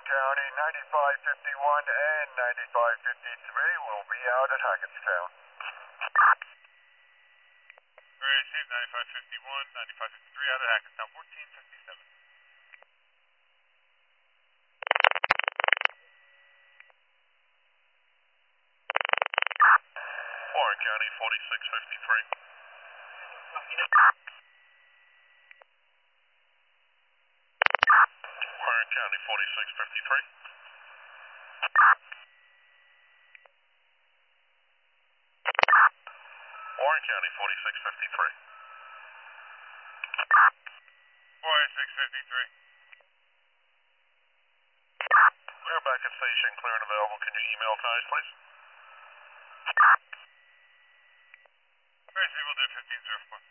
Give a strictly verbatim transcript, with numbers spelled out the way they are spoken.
County, ninety-five fifty-one and ninety-five fifty-three will be out at Hackettstown. Great, save ninety-five fifty-one, ninety-five fifty-three out at Hackettstown, fourteen fifty-seven. Warren County, forty-six fifty-three. Warren County, forty-six fifty-three. Warren County, forty-six fifty-three. forty-six fifty-three. Clear back at station, clear and available. Can you email ties, please? Tracy, we'll do fifteen oh four.